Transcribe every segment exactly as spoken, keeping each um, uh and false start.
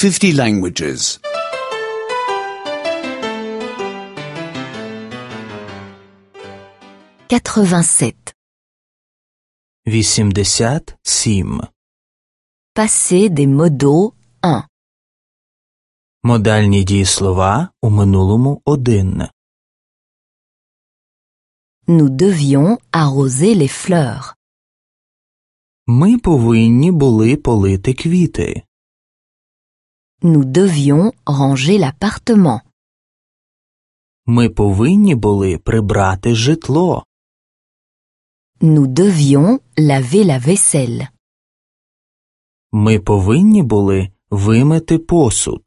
fifty languages. quatre-vingt-sept. вісімдесят сім. Passé des modos un. Модальні дієслова у минулому один. Nous devions arroser les fleurs. Ми повинні були полити квіти. Nous devions ranger l'appartement. Ми повинні були прибрати житло. Nous devions laver la vaisselle. Ми повинні були вимити посуд.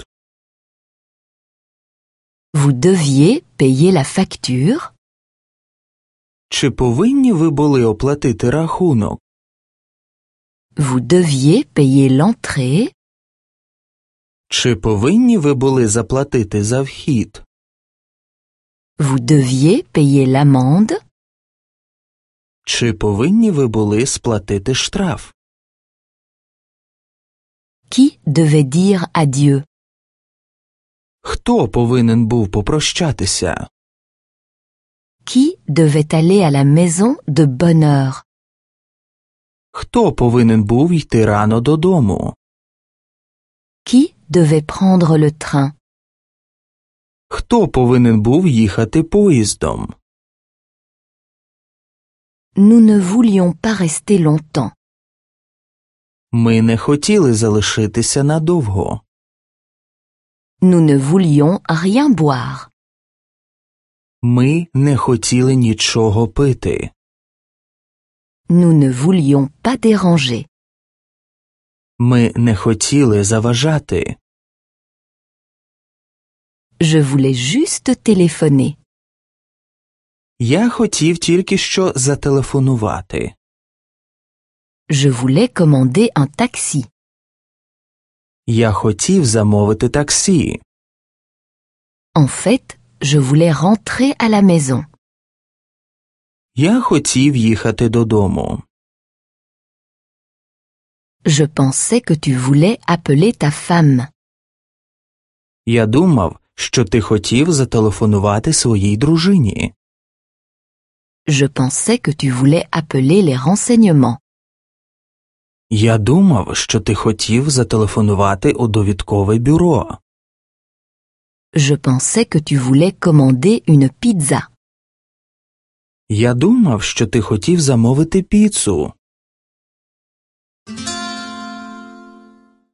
Vous deviez payer la facture. Чи повинні ви були оплатити рахунок? Vous deviez payer l'entrée. Чи повинні ви були заплатити за вхід? Vous deviez payer l'amende. Чи повинні ви були сплатити штраф? Qui devait dire adieu? Хто повинен був попрощатися? Qui devait aller à la maison de bonne heure? Хто повинен був йти рано додому? Qui devait prendre le train? Хто повинен був їхати поїздом? Nous ne voulions pas rester longtemps. Ми не хотіли залишитися надовго. Nous ne voulions rien boire. Ми не хотіли нічого пити. Nous ne voulions pas déranger. Ми не хотіли заважати. Je voulais juste téléphoner. Я хотів тільки що зателефонувати. Je voulais commander un taxi. Я хотів замовити таксі. En fait, je voulais rentrer à la maison. Я хотів їхати додому. Je pensais que tu voulais appeler ta femme. Я думав, що ти хотів зателефонувати своїй дружині. Je pensais que tu voulais appeler les renseignements. Я думав, що ти хотів зателефонувати у довідкове бюро. Je pensais que tu voulais commander une pizza. Я думав, що ти хотів замовити піцу.